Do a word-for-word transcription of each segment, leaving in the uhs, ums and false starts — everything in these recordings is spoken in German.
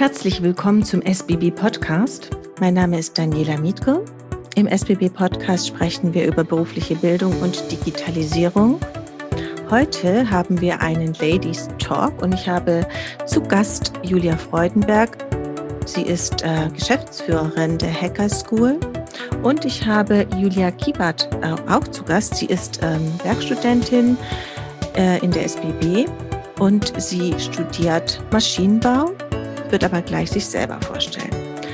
Herzlich willkommen zum S B B Podcast. Mein Name ist Daniela Mietke. Im S B B Podcast sprechen wir über berufliche Bildung und Digitalisierung. Heute haben wir einen Ladies Talk und ich habe zu Gast Julia Freudenberg. Sie ist äh, Geschäftsführerin der Hacker School. Und ich habe Julia Kiebert äh, auch zu Gast. Sie ist ähm, Werkstudentin äh, in der S B B und sie studiert Maschinenbau, wird aber gleich sich selber vorstellen.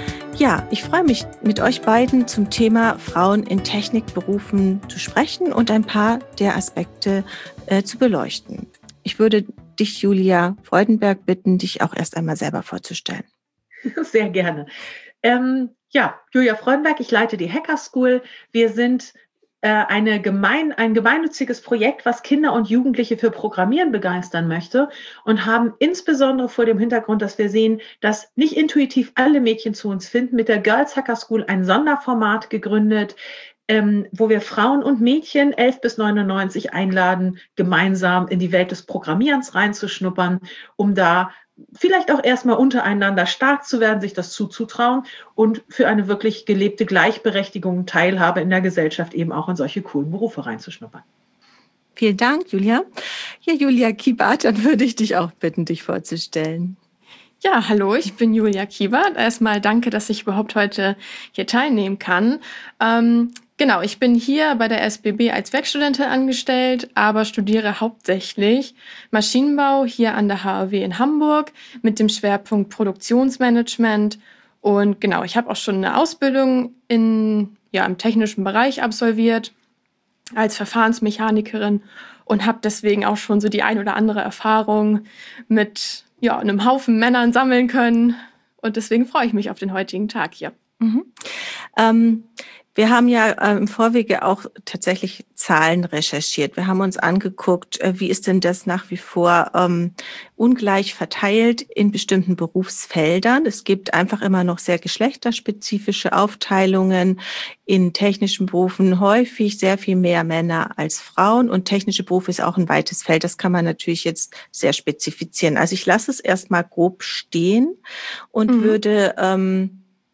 Ja, ich freue mich, mit euch beiden zum Thema Frauen in Technikberufen zu sprechen und ein paar der Aspekte äh, zu beleuchten. Ich würde dich, Julia Freudenberg, bitten, dich auch erst einmal selber vorzustellen. Sehr gerne. Ähm, ja, Julia Freudenberg, ich leite die Hacker School. Wir sind äh, eine gemein, ein gemeinnütziges Projekt, was Kinder und Jugendliche für Programmieren begeistern möchte und haben insbesondere vor dem Hintergrund, dass wir sehen, dass nicht intuitiv alle Mädchen zu uns finden, mit der Girls Hacker School ein Sonderformat gegründet, ähm, wo wir Frauen und Mädchen elf bis neunundneunzig einladen, gemeinsam in die Welt des Programmierens reinzuschnuppern, um da vielleicht auch erstmal untereinander stark zu werden, sich das zuzutrauen und für eine wirklich gelebte Gleichberechtigung, Teilhabe in der Gesellschaft eben auch in solche coolen Berufe reinzuschnuppern. Vielen Dank, Julia. Ja, Julia Kiebert, dann würde ich dich auch bitten, dich vorzustellen. Ja, hallo, ich bin Julia Kiebert. Erstmal danke, dass ich überhaupt heute hier teilnehmen kann. Ähm, Genau, ich bin hier bei der S B B als Werkstudentin angestellt, aber studiere hauptsächlich Maschinenbau hier an der H A W in Hamburg mit dem Schwerpunkt Produktionsmanagement. Und genau, ich habe auch schon eine Ausbildung in, ja, im technischen Bereich absolviert als Verfahrensmechanikerin und habe deswegen auch schon so die ein oder andere Erfahrung mit ja, einem Haufen Männern sammeln können. Und deswegen freue ich mich auf den heutigen Tag hier. Mhm. Ähm Wir haben ja äh, im Vorwege auch tatsächlich Zahlen recherchiert. Wir haben uns angeguckt, äh, wie ist denn das nach wie vor ähm, ungleich verteilt in bestimmten Berufsfeldern. Es gibt einfach immer noch sehr geschlechterspezifische Aufteilungen in technischen Berufen, häufig sehr viel mehr Männer als Frauen. Und technische Berufe ist auch ein weites Feld. Das kann man natürlich jetzt sehr spezifizieren. Also ich lasse es erstmal grob stehen und mhm. würde ähm,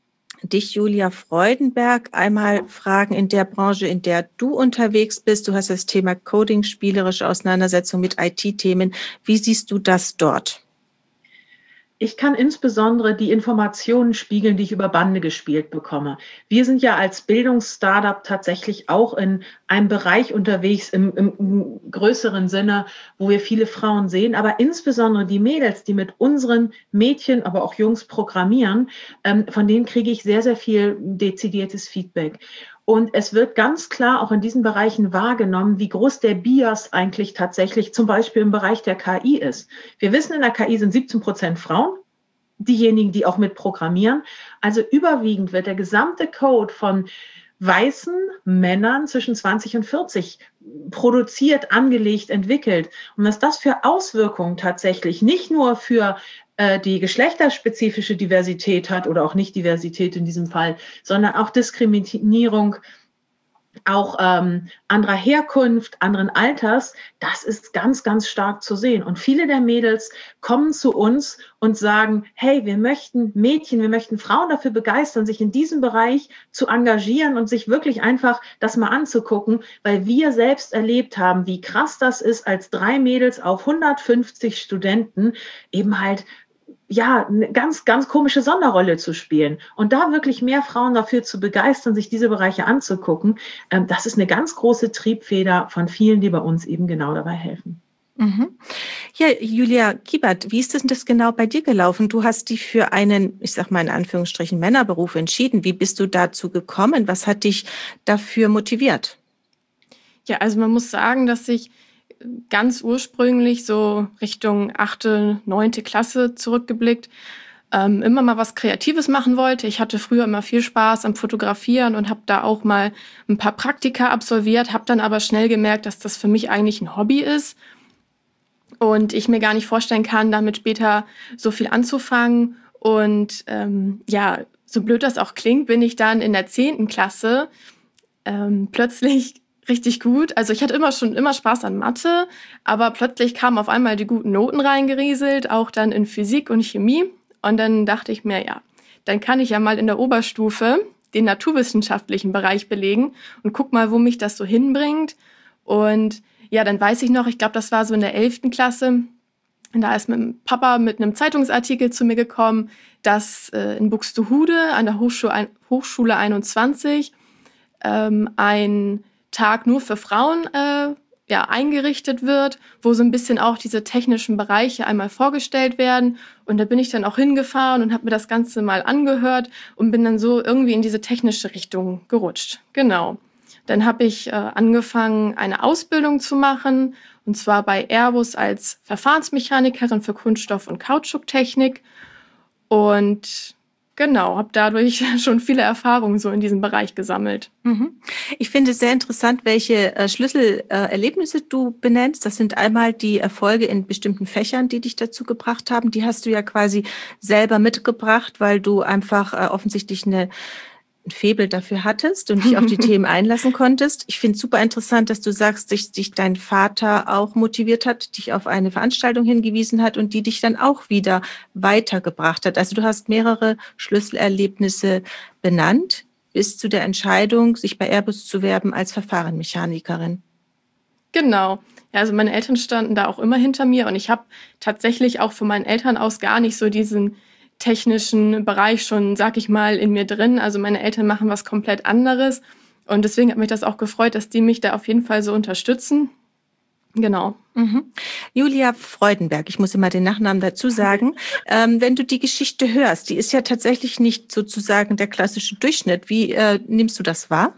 dich, Julia Freudenberg, einmal fragen in der Branche, in der du unterwegs bist. Du hast das Thema Coding, spielerische Auseinandersetzung mit I T-Themen. Wie siehst du das dort? Ich kann insbesondere die Informationen spiegeln, die ich über Bande gespielt bekomme. Wir sind ja als Bildungsstartup tatsächlich auch in einem Bereich unterwegs im, im, im größeren Sinne, wo wir viele Frauen sehen, aber insbesondere die Mädels, die mit unseren Mädchen, aber auch Jungs programmieren, ähm, von denen kriege ich sehr, sehr viel dezidiertes Feedback. Und es wird ganz klar auch in diesen Bereichen wahrgenommen, wie groß der Bias eigentlich tatsächlich zum Beispiel im Bereich der K I ist. Wir wissen, in der K I sind siebzehn Prozent Frauen, diejenigen, die auch mit programmieren. Also überwiegend wird der gesamte Code von weißen Männern zwischen zwanzig und vierzig produziert, angelegt, entwickelt. Und was das für Auswirkungen tatsächlich nicht nur für die geschlechterspezifische Diversität hat oder auch Nicht-Diversität in diesem Fall, sondern auch Diskriminierung, auch ähm, anderer Herkunft, anderen Alters, das ist ganz, ganz stark zu sehen. Und viele der Mädels kommen zu uns und sagen, hey, wir möchten Mädchen, wir möchten Frauen dafür begeistern, sich in diesem Bereich zu engagieren und sich wirklich einfach das mal anzugucken, weil wir selbst erlebt haben, wie krass das ist, als drei Mädels auf hundertfünfzig Studenten eben halt ja, eine ganz, ganz komische Sonderrolle zu spielen und da wirklich mehr Frauen dafür zu begeistern, sich diese Bereiche anzugucken, ähm, das ist eine ganz große Triebfeder von vielen, die bei uns eben genau dabei helfen. Mhm. Ja, Julia Kiebert, wie ist denn das genau bei dir gelaufen? Du hast dich für einen, ich sag mal in Anführungsstrichen, Männerberuf entschieden. Wie bist du dazu gekommen? Was hat dich dafür motiviert? Ja, also man muss sagen, dass ich ganz ursprünglich so Richtung achte, neunte Klasse zurückgeblickt, ähm, immer mal was Kreatives machen wollte. Ich hatte früher immer viel Spaß am Fotografieren und habe da auch mal ein paar Praktika absolviert, habe dann aber schnell gemerkt, dass das für mich eigentlich ein Hobby ist und ich mir gar nicht vorstellen kann, damit später so viel anzufangen. Und ähm, ja, so blöd das auch klingt, bin ich dann in der zehnten Klasse ähm, plötzlich richtig gut. Also ich hatte immer schon immer Spaß an Mathe, aber plötzlich kamen auf einmal die guten Noten reingerieselt, auch dann in Physik und Chemie. Und dann dachte ich mir, ja, dann kann ich ja mal in der Oberstufe den naturwissenschaftlichen Bereich belegen und guck mal, wo mich das so hinbringt. Und ja, dann weiß ich noch, ich glaube, das war so in der elften Klasse. Und da ist mein Papa mit einem Zeitungsartikel zu mir gekommen, dass äh, in Buxtehude an der Hochschule, Hochschule einundzwanzig ähm, ein Tag nur für Frauen äh, ja, eingerichtet wird, wo so ein bisschen auch diese technischen Bereiche einmal vorgestellt werden. Und da bin ich dann auch hingefahren und habe mir das Ganze mal angehört und bin dann so irgendwie in diese technische Richtung gerutscht. Genau. Dann habe ich äh, angefangen, eine Ausbildung zu machen, und zwar bei Airbus als Verfahrensmechanikerin für Kunststoff- und Kautschuktechnik. Und genau, habe dadurch schon viele Erfahrungen so in diesem Bereich gesammelt. Mhm. Ich finde es sehr interessant, welche äh, Schlüsselerlebnisse äh, du benennst. Das sind einmal die Erfolge in bestimmten Fächern, die dich dazu gebracht haben. Die hast du ja quasi selber mitgebracht, weil du einfach äh, offensichtlich eine ein Faible dafür hattest und dich auf die Themen einlassen konntest. Ich finde es super interessant, dass du sagst, dass dich dein Vater auch motiviert hat, dich auf eine Veranstaltung hingewiesen hat und die dich dann auch wieder weitergebracht hat. Also du hast mehrere Schlüsselerlebnisse benannt bis zu der Entscheidung, sich bei Airbus zu werben als Verfahrenmechanikerin. Genau. Ja, also meine Eltern standen da auch immer hinter mir und ich habe tatsächlich auch von meinen Eltern aus gar nicht so diesen technischen Bereich schon, sag ich mal, in mir drin. Also meine Eltern machen was komplett anderes und deswegen hat mich das auch gefreut, dass die mich da auf jeden Fall so unterstützen. Genau. Mhm. Julia Freudenberg, ich muss immer den Nachnamen dazu sagen. ähm, wenn du die Geschichte hörst, die ist ja tatsächlich nicht sozusagen der klassische Durchschnitt. Wie äh, nimmst du das wahr?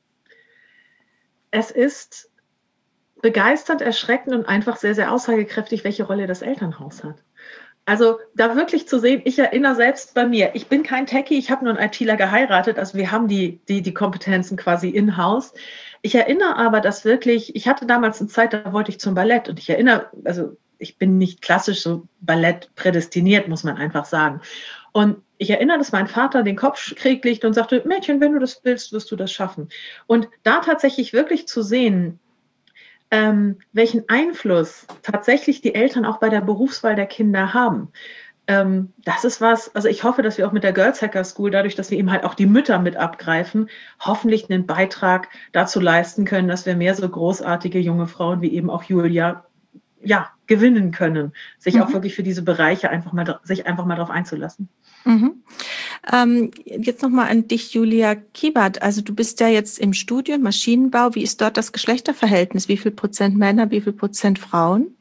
Es ist begeisternd, erschreckend und einfach sehr, sehr aussagekräftig, welche Rolle das Elternhaus hat. Also da wirklich zu sehen, ich erinnere selbst bei mir, ich bin kein Techie, ich habe nur einen ITler geheiratet, also wir haben die, die, die Kompetenzen quasi in-house. Ich erinnere aber, dass wirklich, ich hatte damals eine Zeit, da wollte ich zum Ballett und ich erinnere, also ich bin nicht klassisch so Ballett prädestiniert, muss man einfach sagen. Und ich erinnere, dass mein Vater den Kopf schräg legte und sagte, Mädchen, wenn du das willst, wirst du das schaffen. Und da tatsächlich wirklich zu sehen, Ähm, welchen Einfluss tatsächlich die Eltern auch bei der Berufswahl der Kinder haben. Ähm, das ist was, also ich hoffe, dass wir auch mit der Girls Hacker School, dadurch, dass wir eben halt auch die Mütter mit abgreifen, hoffentlich einen Beitrag dazu leisten können, dass wir mehr so großartige junge Frauen wie eben auch Julia ja, gewinnen können, sich mhm. auch wirklich für diese Bereiche einfach mal, sich einfach mal darauf einzulassen. Mhm. Ähm, jetzt nochmal an dich, Julia Kiebert. Also du bist ja jetzt im Studium Maschinenbau. Wie ist dort das Geschlechterverhältnis? Wie viel Prozent Männer, wie viel Prozent Frauen?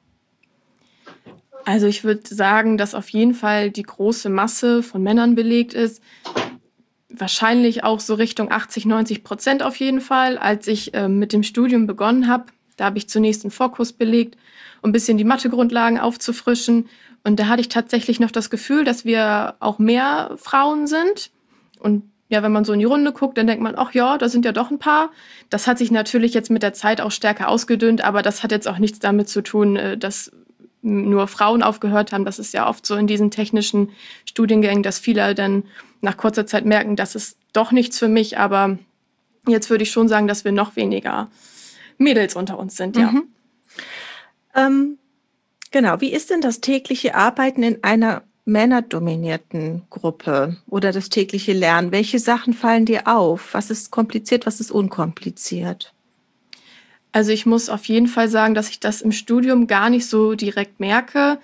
Also ich würde sagen, dass auf jeden Fall die große Masse von Männern belegt ist. Wahrscheinlich auch so Richtung achtzig, neunzig Prozent auf jeden Fall. Als ich äh, mit dem Studium begonnen habe, da habe ich zunächst einen Vorkurs belegt, um ein bisschen die Mathegrundlagen aufzufrischen. Und da hatte ich tatsächlich noch das Gefühl, dass wir auch mehr Frauen sind. Und ja, wenn man so in die Runde guckt, dann denkt man, ach ja, da sind ja doch ein paar. Das hat sich natürlich jetzt mit der Zeit auch stärker ausgedünnt, aber das hat jetzt auch nichts damit zu tun, dass nur Frauen aufgehört haben. Das ist ja oft so in diesen technischen Studiengängen, dass viele dann nach kurzer Zeit merken, das ist doch nichts für mich. Aber jetzt würde ich schon sagen, dass wir noch weniger Mädels unter uns sind, ja. Mhm. Ähm, genau. Wie ist denn das tägliche Arbeiten in einer männerdominierten Gruppe oder das tägliche Lernen? Welche Sachen fallen dir auf? Was ist kompliziert, was ist unkompliziert? Also ich muss auf jeden Fall sagen, dass ich das im Studium gar nicht so direkt merke.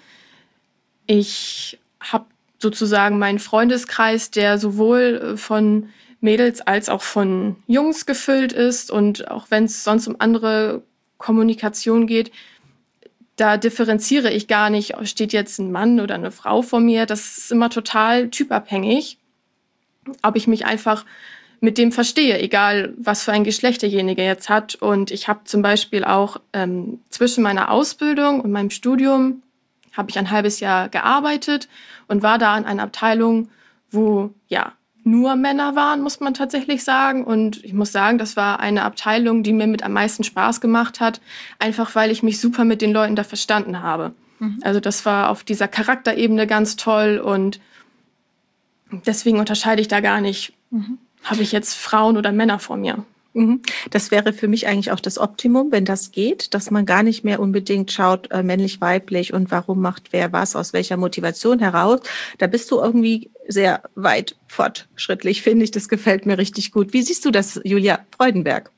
Ich habe sozusagen meinen Freundeskreis, der sowohl von Mädels als auch von Jungs gefüllt ist. Und auch wenn es sonst um andere Kommunikation geht, da differenziere ich gar nicht, steht jetzt ein Mann oder eine Frau vor mir. Das ist immer total typabhängig, ob ich mich einfach mit dem verstehe, egal was für ein Geschlecht derjenige jetzt hat. Und ich habe zum Beispiel auch ähm, zwischen meiner Ausbildung und meinem Studium habe ich ein halbes Jahr gearbeitet und war da in einer Abteilung, wo ja nur Männer waren, muss man tatsächlich sagen. Und ich muss sagen, das war eine Abteilung, die mir mit am meisten Spaß gemacht hat, einfach weil ich mich super mit den Leuten da verstanden habe. Mhm. Also das war auf dieser Charakterebene ganz toll und deswegen unterscheide ich da gar nicht, mhm. habe ich jetzt Frauen oder Männer vor mir. Mhm. Das wäre für mich eigentlich auch das Optimum, wenn das geht, dass man gar nicht mehr unbedingt schaut, äh, männlich, weiblich und warum macht wer was, aus welcher Motivation heraus. Da bist du irgendwie sehr weit fortschrittlich, finde ich. Das gefällt mir richtig gut. Wie siehst du das, Julia Freudenberg?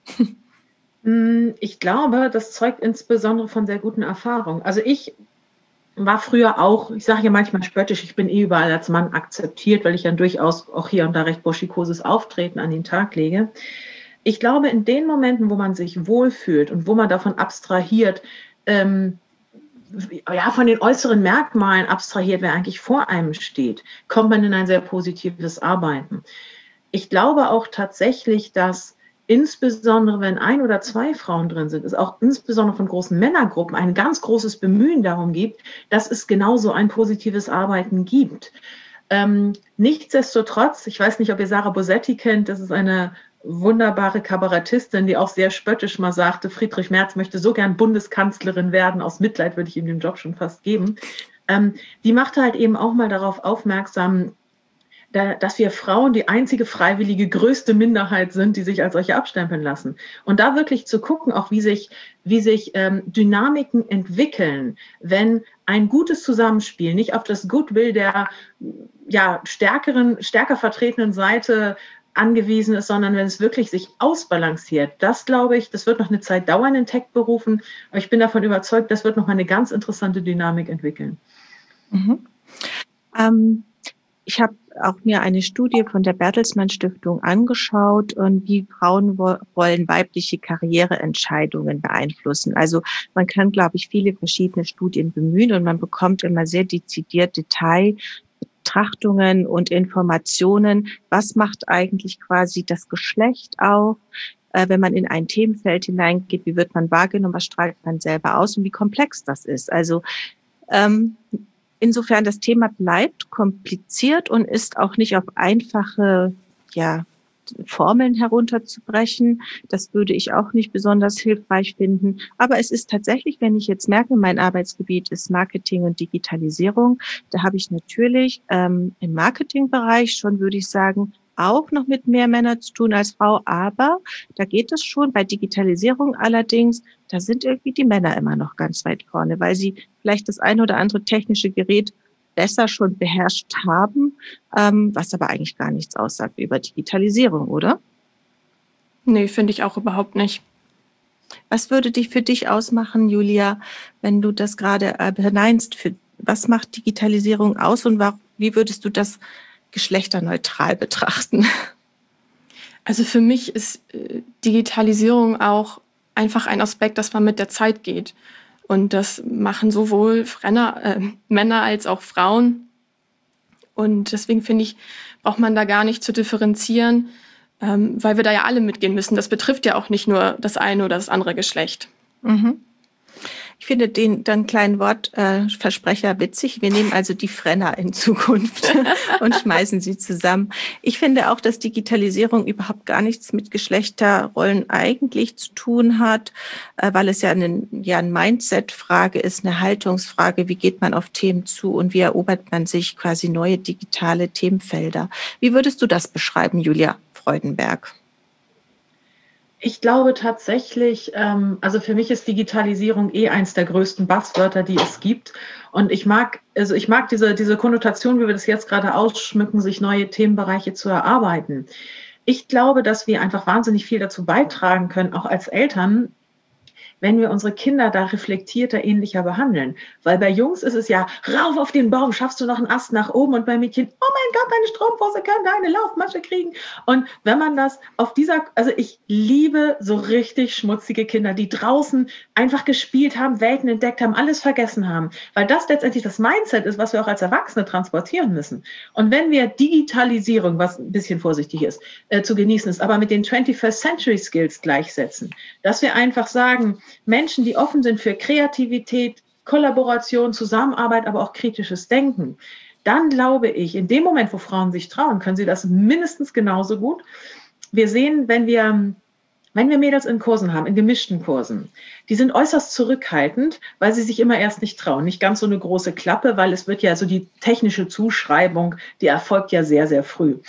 Ich glaube, das zeugt insbesondere von sehr guten Erfahrungen. Also ich war früher auch, ich sage ja manchmal spöttisch, ich bin eh überall als Mann akzeptiert, weil ich ja durchaus auch hier und da recht burschikoses Auftreten an den Tag lege. Ich glaube, in den Momenten, wo man sich wohlfühlt und wo man davon abstrahiert, ähm, ja, von den äußeren Merkmalen abstrahiert, wer eigentlich vor einem steht, kommt man in ein sehr positives Arbeiten. Ich glaube auch tatsächlich, dass insbesondere, wenn ein oder zwei Frauen drin sind, es auch insbesondere von großen Männergruppen ein ganz großes Bemühen darum gibt, dass es genauso ein positives Arbeiten gibt. Ähm, nichtsdestotrotz, ich weiß nicht, ob ihr Sarah Bosetti kennt, das ist eine wunderbare Kabarettistin, die auch sehr spöttisch mal sagte, Friedrich Merz möchte so gern Bundeskanzlerin werden, aus Mitleid würde ich ihm den Job schon fast geben. Ähm, die machte halt eben auch mal darauf aufmerksam, da, dass wir Frauen die einzige freiwillige größte Minderheit sind, die sich als solche abstempeln lassen. Und da wirklich zu gucken, auch wie sich, wie sich ähm, Dynamiken entwickeln, wenn ein gutes Zusammenspiel nicht auf das Goodwill der ja, stärkeren, stärker vertretenen Seite angewiesen ist, sondern wenn es wirklich sich ausbalanciert. Das glaube ich, das wird noch eine Zeit dauern in Tech-Berufen, aber ich bin davon überzeugt, das wird noch mal eine ganz interessante Dynamik entwickeln. Mhm. Ähm, ich habe auch mir eine Studie von der Bertelsmann Stiftung angeschaut und wie Frauenrollen weibliche Karriereentscheidungen beeinflussen. Also man kann, glaube ich, viele verschiedene Studien bemühen und man bekommt immer sehr dezidiert Detail Betrachtungen und Informationen, was macht eigentlich quasi das Geschlecht auch, äh, wenn man in ein Themenfeld hineingeht, wie wird man wahrgenommen, was strahlt man selber aus und wie komplex das ist. Also ähm, insofern das Thema bleibt kompliziert und ist auch nicht auf einfache ja, Formeln herunterzubrechen. Das würde ich auch nicht besonders hilfreich finden. Aber es ist tatsächlich, wenn ich jetzt merke, mein Arbeitsgebiet ist Marketing und Digitalisierung, da habe ich natürlich ähm, im Marketingbereich schon, würde ich sagen, auch noch mit mehr Männern zu tun als Frau. Aber da geht es schon bei Digitalisierung allerdings, da sind irgendwie die Männer immer noch ganz weit vorne, weil sie vielleicht das ein oder andere technische Gerät besser schon beherrscht haben, ähm, was aber eigentlich gar nichts aussagt über Digitalisierung, oder? Nee, finde ich auch überhaupt nicht. Was würde dich für dich ausmachen, Julia, wenn du das gerade äh, beneinst? Für, was macht Digitalisierung aus und war, wie würdest du das geschlechterneutral betrachten? Also für mich ist äh, Digitalisierung auch einfach ein Aspekt, dass man mit der Zeit geht. Und das machen sowohl Frenner, äh, Männer als auch Frauen. Und deswegen finde ich, braucht man da gar nicht zu differenzieren, ähm, weil wir da ja alle mitgehen müssen. Das betrifft ja auch nicht nur das eine oder das andere Geschlecht. Mhm. Ich finde den dann kleinen Wortversprecher äh, witzig. Wir nehmen also die Frenner in Zukunft und schmeißen sie zusammen. Ich finde auch, dass Digitalisierung überhaupt gar nichts mit Geschlechterrollen eigentlich zu tun hat, äh, weil es ja, eine, ja eine Mindset-Frage ist, eine Haltungsfrage. Wie geht man auf Themen zu und wie erobert man sich quasi neue digitale Themenfelder? Wie würdest du das beschreiben, Julia Freudenberg? Ich glaube tatsächlich, ähm, also für mich ist Digitalisierung eh eins der größten Buzzwörter, die es gibt. Und ich mag, also ich mag diese, diese Konnotation, wie wir das jetzt gerade ausschmücken, sich neue Themenbereiche zu erarbeiten. Ich glaube, dass wir einfach wahnsinnig viel dazu beitragen können, auch als Eltern, wenn wir unsere Kinder da reflektierter, ähnlicher behandeln. Weil bei Jungs ist es ja, rauf auf den Baum, schaffst du noch einen Ast nach oben und bei Mädchen, oh mein Gott, deine Strumpfhose kann deine Laufmasche kriegen. Und wenn man das auf dieser, also ich liebe so richtig schmutzige Kinder, die draußen einfach gespielt haben, Welten entdeckt haben, alles vergessen haben. Weil das letztendlich das Mindset ist, was wir auch als Erwachsene transportieren müssen. Und wenn wir Digitalisierung, was ein bisschen vorsichtig ist, äh, zu genießen ist, aber mit den twenty-first Century Skills gleichsetzen, dass wir einfach sagen, Menschen, die offen sind für Kreativität, Kollaboration, Zusammenarbeit, aber auch kritisches Denken, dann glaube ich, in dem Moment, wo Frauen sich trauen, können sie das mindestens genauso gut. Wir sehen, wenn wir, wenn wir Mädels in Kursen haben, in gemischten Kursen, die sind äußerst zurückhaltend, weil sie sich immer erst nicht trauen. Nicht ganz so eine große Klappe, weil es wird ja so die technische Zuschreibung, die erfolgt ja sehr, sehr früh.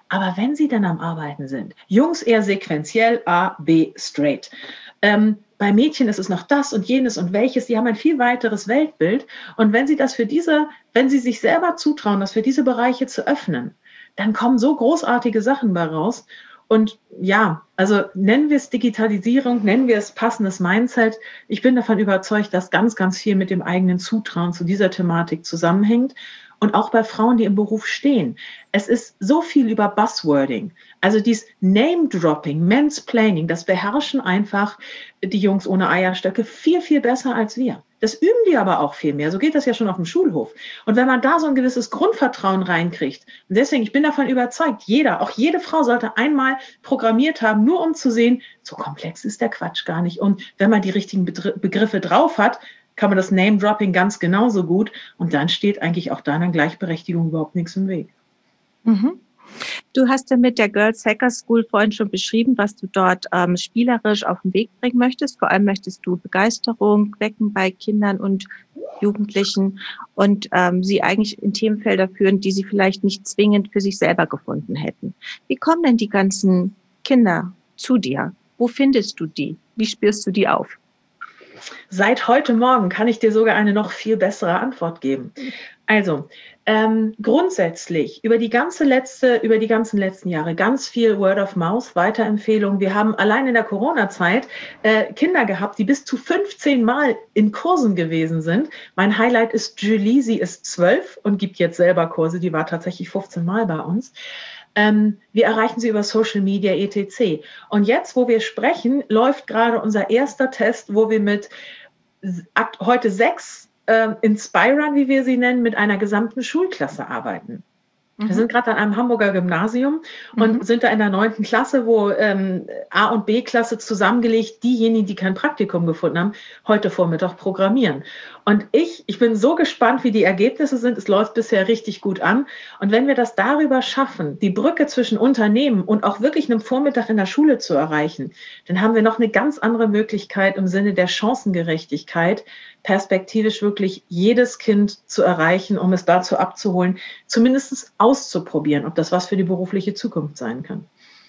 Aber wenn sie dann am Arbeiten sind, Jungs eher sequenziell, A, B, straight. Ähm, bei Mädchen ist es noch das und jenes und welches, die haben ein viel weiteres Weltbild. Und wenn sie das für diese, wenn sie sich selber zutrauen, das für diese Bereiche zu öffnen, dann kommen so großartige Sachen bei raus. Und ja, also nennen wir es Digitalisierung, nennen wir es passendes Mindset. Ich bin davon überzeugt, dass ganz, ganz viel mit dem eigenen Zutrauen zu dieser Thematik zusammenhängt. Und auch bei Frauen, die im Beruf stehen. Es ist so viel über Buzzwording. Also dieses Name-Dropping, Mansplaining, das beherrschen einfach die Jungs ohne Eierstöcke viel, viel besser als wir. Das üben die aber auch viel mehr. So geht das ja schon auf dem Schulhof. Und wenn man da so ein gewisses Grundvertrauen reinkriegt, und deswegen, ich bin davon überzeugt, jeder, auch jede Frau sollte einmal programmiert haben, nur um zu sehen, so komplex ist der Quatsch gar nicht. Und wenn man die richtigen Begriffe drauf hat, kann man das Name-Dropping ganz genauso gut. Und dann steht eigentlich auch deiner Gleichberechtigung überhaupt nichts im Weg. Mhm. Du hast ja mit der Girls Hacker School vorhin schon beschrieben, was du dort ähm, spielerisch auf den Weg bringen möchtest. Vor allem möchtest du Begeisterung wecken bei Kindern und Jugendlichen und ähm, sie eigentlich in Themenfelder führen, die sie vielleicht nicht zwingend für sich selber gefunden hätten. Wie kommen denn die ganzen Kinder zu dir? Wo findest du die? Wie spürst du die auf? Seit heute Morgen kann ich dir sogar eine noch viel bessere Antwort geben. Also ähm, grundsätzlich über die ganze letzte, über die ganzen letzten Jahre ganz viel Word of Mouth, Weiterempfehlungen. Wir haben allein in der Corona-Zeit äh, Kinder gehabt, die bis zu fünfzehn Mal in Kursen gewesen sind. Mein Highlight ist Julie, sie ist zwölf und gibt jetzt selber Kurse. Die war tatsächlich fünfzehn Mal bei uns. Ähm, wir erreichen sie über Social Media et cetera. Und jetzt, wo wir sprechen, läuft gerade unser erster Test, wo wir mit heute sechs äh, Inspirern, wie wir sie nennen, mit einer gesamten Schulklasse arbeiten. Mhm. Wir sind gerade an einem Hamburger Gymnasium und mhm. sind da in der neunten Klasse, wo ähm, A- und B-Klasse zusammengelegt, diejenigen, die kein Praktikum gefunden haben, heute Vormittag programmieren. Und ich, ich bin so gespannt, wie die Ergebnisse sind. Es läuft bisher richtig gut an. Und wenn wir das darüber schaffen, die Brücke zwischen Unternehmen und auch wirklich einem Vormittag in der Schule zu erreichen, dann haben wir noch eine ganz andere Möglichkeit im Sinne der Chancengerechtigkeit, perspektivisch wirklich jedes Kind zu erreichen, um es dazu abzuholen, zumindest auszuprobieren, ob das was für die berufliche Zukunft sein kann.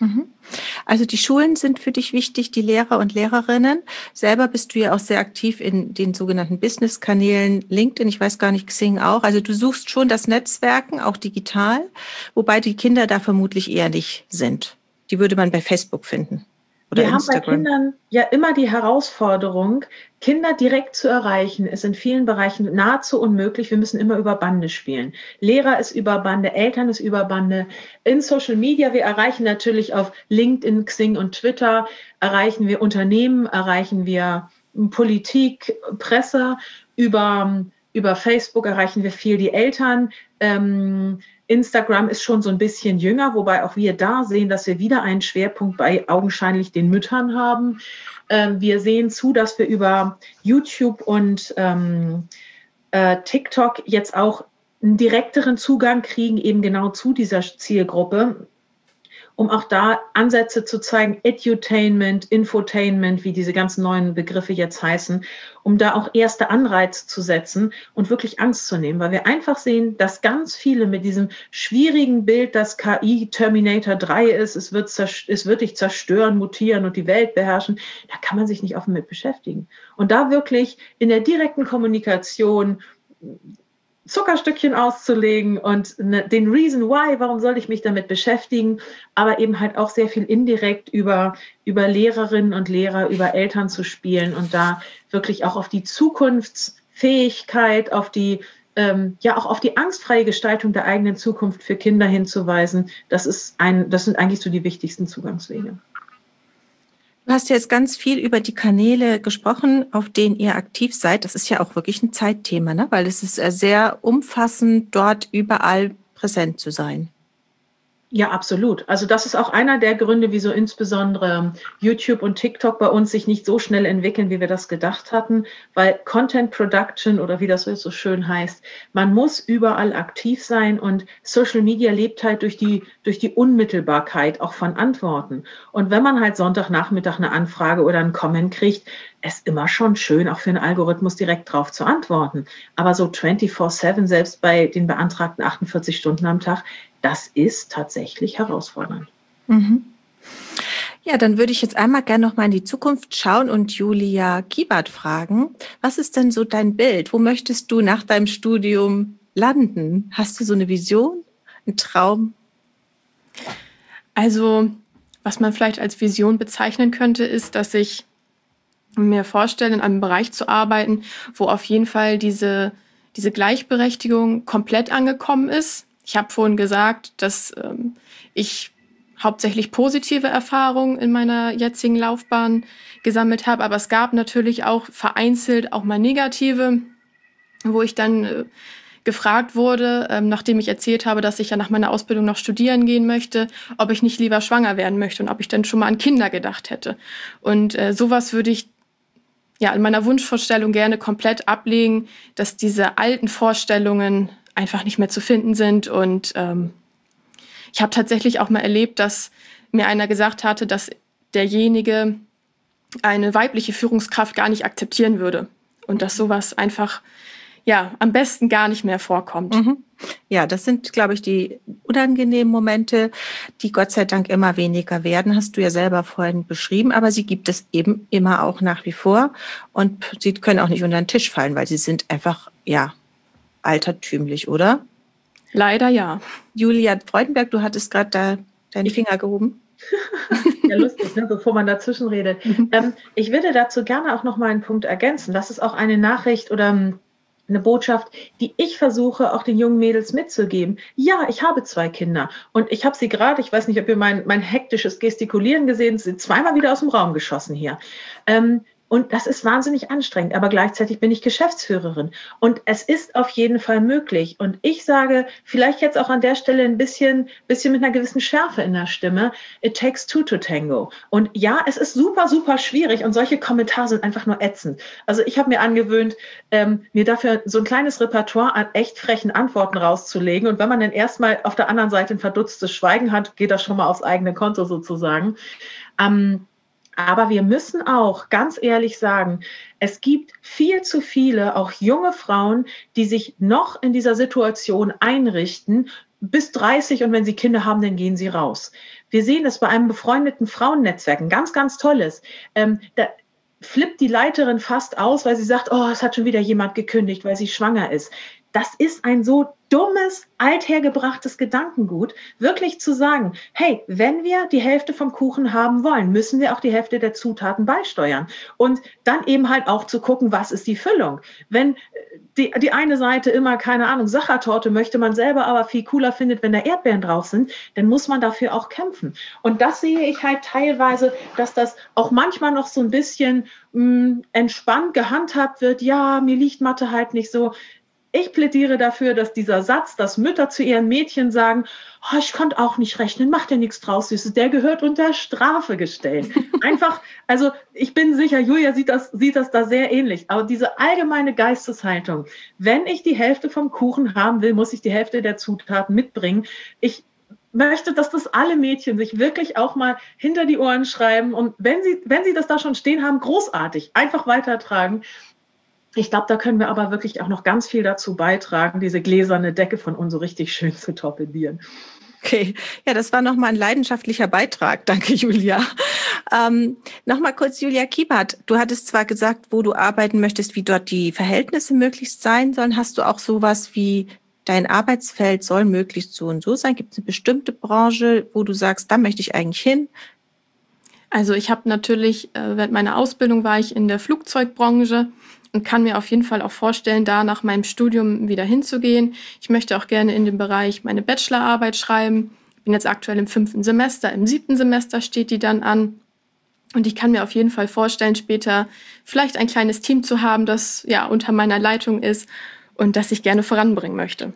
Also die Schulen sind für dich wichtig, die Lehrer und Lehrerinnen. Selber bist du ja auch sehr aktiv in den sogenannten Business-Kanälen, LinkedIn, ich weiß gar nicht, Xing auch. Also du suchst schon das Netzwerken, auch digital, wobei die Kinder da vermutlich eher nicht sind. Die würde man bei Facebook finden. Oder wir Instagram. haben bei Kindern ja immer die Herausforderung, Kinder direkt zu erreichen, ist in vielen Bereichen nahezu unmöglich. Wir müssen immer über Bande spielen. Lehrer ist über Bande, Eltern ist über Bande. In Social Media, wir erreichen natürlich auf LinkedIn, Xing und Twitter, erreichen wir Unternehmen, erreichen wir Politik, Presse. Über, über Facebook erreichen wir viel die Eltern. Ähm, Instagram ist schon so ein bisschen jünger, wobei auch wir da sehen, dass wir wieder einen Schwerpunkt bei augenscheinlich den Müttern haben. Ähm, wir sehen zu, dass wir über YouTube und ähm, äh, TikTok jetzt auch einen direkteren Zugang kriegen, eben genau zu dieser Zielgruppe, um auch da Ansätze zu zeigen, Edutainment, Infotainment, wie diese ganzen neuen Begriffe jetzt heißen, um da auch erste Anreize zu setzen und wirklich Angst zu nehmen, weil wir einfach sehen, dass ganz viele mit diesem schwierigen Bild, dass K I Terminator drei ist, es wird, es wird dich zerstören, mutieren und die Welt beherrschen, da kann man sich nicht offen mit beschäftigen. Und da wirklich in der direkten Kommunikation Zuckerstückchen auszulegen und ne, den Reason why, warum soll ich mich damit beschäftigen, aber eben halt auch sehr viel indirekt über, über Lehrerinnen und Lehrer, über Eltern zu spielen und da wirklich auch auf die Zukunftsfähigkeit, auf die, ähm, ja auch auf die angstfreie Gestaltung der eigenen Zukunft für Kinder hinzuweisen. Das ist ein, das sind eigentlich so die wichtigsten Zugangswege. Du hast jetzt ganz viel über die Kanäle gesprochen, auf denen ihr aktiv seid. Das ist ja auch wirklich ein Zeitthema, ne? Weil es ist sehr umfassend, dort überall präsent zu sein. Ja, absolut. Also das ist auch einer der Gründe, wieso insbesondere YouTube und TikTok bei uns sich nicht so schnell entwickeln, wie wir das gedacht hatten, weil Content Production oder wie das so schön heißt, man muss überall aktiv sein und Social Media lebt halt durch die, durch die Unmittelbarkeit auch von Antworten. Und wenn man halt Sonntagnachmittag eine Anfrage oder einen Comment kriegt, ist immer schon schön, auch für einen Algorithmus direkt drauf zu antworten. Aber so vierundzwanzig sieben, selbst bei den beantragten achtundvierzig Stunden am Tag, das ist tatsächlich herausfordernd. Mhm. Ja, dann würde ich jetzt einmal gerne noch mal in die Zukunft schauen und Julia Kiebert fragen, was ist denn so dein Bild? Wo möchtest du nach deinem Studium landen? Hast du so eine Vision, einen Traum? Also, was man vielleicht als Vision bezeichnen könnte, ist, dass ich mir vorstelle, in einem Bereich zu arbeiten, wo auf jeden Fall diese, diese Gleichberechtigung komplett angekommen ist. Ich habe vorhin gesagt, dass ähm, ich hauptsächlich positive Erfahrungen in meiner jetzigen Laufbahn gesammelt habe, aber es gab natürlich auch vereinzelt auch mal negative, wo ich dann äh, gefragt wurde, ähm, nachdem ich erzählt habe, dass ich ja nach meiner Ausbildung noch studieren gehen möchte, ob ich nicht lieber schwanger werden möchte und ob ich dann schon mal an Kinder gedacht hätte. Und äh, sowas würde ich ja in meiner Wunschvorstellung gerne komplett ablegen, dass diese alten Vorstellungen einfach nicht mehr zu finden sind. Und ähm, ich habe tatsächlich auch mal erlebt, dass mir einer gesagt hatte, dass derjenige eine weibliche Führungskraft gar nicht akzeptieren würde und dass sowas einfach ja am besten gar nicht mehr vorkommt. Mhm. Ja, das sind, glaube ich, die unangenehmen Momente, die Gott sei Dank immer weniger werden, hast du ja selber vorhin beschrieben, aber sie gibt es eben immer auch nach wie vor und sie können auch nicht unter den Tisch fallen, weil sie sind einfach, ja, altertümlich, oder? Leider ja. Julia Freudenberg, du hattest gerade da deinen Finger gehoben. Ja, lustig, ne? Bevor man dazwischen redet. ähm, ich würde dazu gerne auch noch mal einen Punkt ergänzen. Das ist auch eine Nachricht oder eine Botschaft, die ich versuche, auch den jungen Mädels mitzugeben. Ja, ich habe zwei Kinder und ich habe sie gerade, ich weiß nicht, ob ihr mein, mein hektisches Gestikulieren gesehen, sind zweimal wieder aus dem Raum geschossen hier. Ähm, Und das ist wahnsinnig anstrengend, aber gleichzeitig bin ich Geschäftsführerin. Und es ist auf jeden Fall möglich. Und ich sage vielleicht jetzt auch an der Stelle ein bisschen, bisschen mit einer gewissen Schärfe in der Stimme, it takes two to tango. Und ja, es ist super, super schwierig und solche Kommentare sind einfach nur ätzend. Also ich habe mir angewöhnt, ähm, mir dafür so ein kleines Repertoire an echt frechen Antworten rauszulegen. Und wenn man dann erstmal auf der anderen Seite ein verdutztes Schweigen hat, geht das schon mal aufs eigene Konto sozusagen. Ähm, Aber wir müssen auch ganz ehrlich sagen, es gibt viel zu viele, auch junge Frauen, die sich noch in dieser Situation einrichten, bis dreißig und wenn sie Kinder haben, dann gehen sie raus. Wir sehen das bei einem befreundeten Frauennetzwerk, ein ganz, ganz tolles. Ähm, da flippt die Leiterin fast aus, weil sie sagt, oh, es hat schon wieder jemand gekündigt, weil sie schwanger ist. Das ist ein so dummes, althergebrachtes Gedankengut, wirklich zu sagen, hey, wenn wir die Hälfte vom Kuchen haben wollen, müssen wir auch die Hälfte der Zutaten beisteuern. Und dann eben halt auch zu gucken, was ist die Füllung. Wenn die, die eine Seite immer, keine Ahnung, Sachertorte möchte, man selber aber viel cooler findet, wenn da Erdbeeren drauf sind, dann muss man dafür auch kämpfen. Und das sehe ich halt teilweise, dass das auch manchmal noch so ein bisschen mh, entspannt gehandhabt wird. Ja, mir liegt Mathe halt nicht so. Ich plädiere dafür, dass dieser Satz, dass Mütter zu ihren Mädchen sagen, oh, ich konnte auch nicht rechnen, macht ja nichts draus, Süßes, der gehört unter Strafe gestellt. Einfach, also ich bin sicher, Julia sieht das, sieht das da sehr ähnlich, aber diese allgemeine Geisteshaltung, wenn ich die Hälfte vom Kuchen haben will, muss ich die Hälfte der Zutaten mitbringen. Ich möchte, dass das alle Mädchen sich wirklich auch mal hinter die Ohren schreiben und wenn sie, wenn sie das da schon stehen haben, großartig, einfach weitertragen. Ich glaube, da können wir aber wirklich auch noch ganz viel dazu beitragen, diese gläserne Decke von uns so richtig schön zu torpedieren. Okay, ja, das war nochmal ein leidenschaftlicher Beitrag. Danke, Julia. Ähm, nochmal kurz, Julia Kiebert. Du hattest zwar gesagt, wo du arbeiten möchtest, wie dort die Verhältnisse möglichst sein sollen. Hast du auch sowas wie, dein Arbeitsfeld soll möglichst so und so sein? Gibt es eine bestimmte Branche, wo du sagst, da möchte ich eigentlich hin? Also ich habe natürlich, äh, während meiner Ausbildung war ich in der Flugzeugbranche und kann mir auf jeden Fall auch vorstellen, da nach meinem Studium wieder hinzugehen. Ich möchte auch gerne in dem Bereich meine Bachelorarbeit schreiben. Ich bin jetzt aktuell im fünften Semester, im siebten Semester steht die dann an. Und ich kann mir auf jeden Fall vorstellen, später vielleicht ein kleines Team zu haben, das ja unter meiner Leitung ist und das ich gerne voranbringen möchte.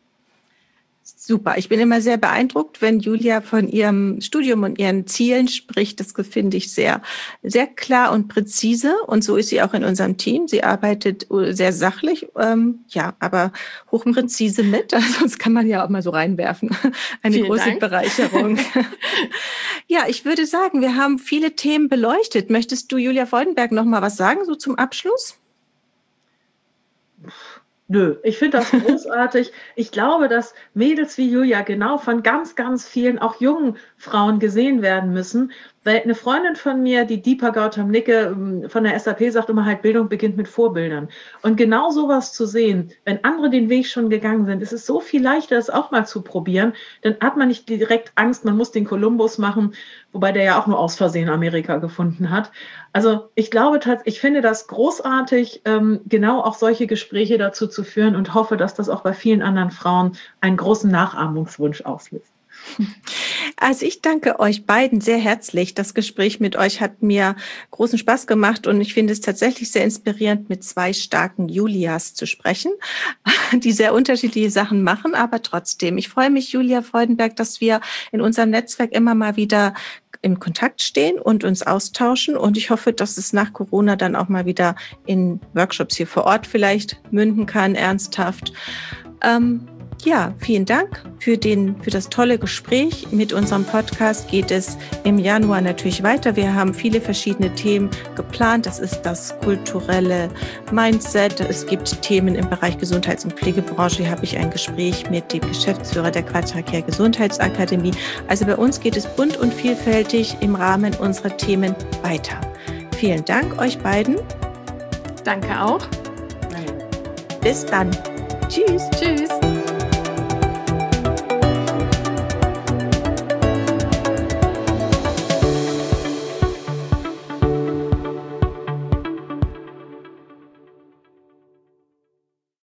Super. Ich bin immer sehr beeindruckt, wenn Julia von ihrem Studium und ihren Zielen spricht. Das finde ich sehr, sehr klar und präzise. Und so ist sie auch in unserem Team. Sie arbeitet sehr sachlich, ähm, ja, aber hochpräzise mit. Also sonst kann man ja auch mal so reinwerfen. Eine Vielen große Dank. Bereicherung. Ja, ich würde sagen, wir haben viele Themen beleuchtet. Möchtest du, Julia Freudenberg, noch mal was sagen, so zum Abschluss? Nö, ich finde das großartig. Ich glaube, dass Mädels wie Julia genau von ganz, ganz vielen, auch jungen Frauen gesehen werden müssen. Weil eine Freundin von mir, die Deepa Gautam-Nicke ähm, von der S A P, sagt immer halt, Bildung beginnt mit Vorbildern. Und genau sowas zu sehen, wenn andere den Weg schon gegangen sind, ist es so viel leichter, das auch mal zu probieren. Dann hat man nicht direkt Angst, man muss den Kolumbus machen, wobei der ja auch nur aus Versehen Amerika gefunden hat. Also ich glaube, ich finde das großartig, ähm, genau auch solche Gespräche dazu zu führen und hoffe, dass das auch bei vielen anderen Frauen einen großen Nachahmungswunsch auslöst. Also ich danke euch beiden sehr herzlich. Das Gespräch mit euch hat mir großen Spaß gemacht und ich finde es tatsächlich sehr inspirierend, mit zwei starken Julias zu sprechen, die sehr unterschiedliche Sachen machen, aber trotzdem. Ich freue mich, Julia Freudenberg, dass wir in unserem Netzwerk immer mal wieder in Kontakt stehen und uns austauschen und ich hoffe, dass es nach Corona dann auch mal wieder in Workshops hier vor Ort vielleicht münden kann, ernsthaft. Ähm, Ja, vielen Dank für den, für das tolle Gespräch. Mit unserem Podcast geht es im Januar natürlich weiter. Wir haben viele verschiedene Themen geplant. Das ist das kulturelle Mindset. Es gibt Themen im Bereich Gesundheits- und Pflegebranche. Hier habe ich ein Gespräch mit dem Geschäftsführer der Quattracare Gesundheitsakademie. Also bei uns geht es bunt und vielfältig im Rahmen unserer Themen weiter. Vielen Dank euch beiden. Danke auch. Bis dann. Tschüss. Tschüss.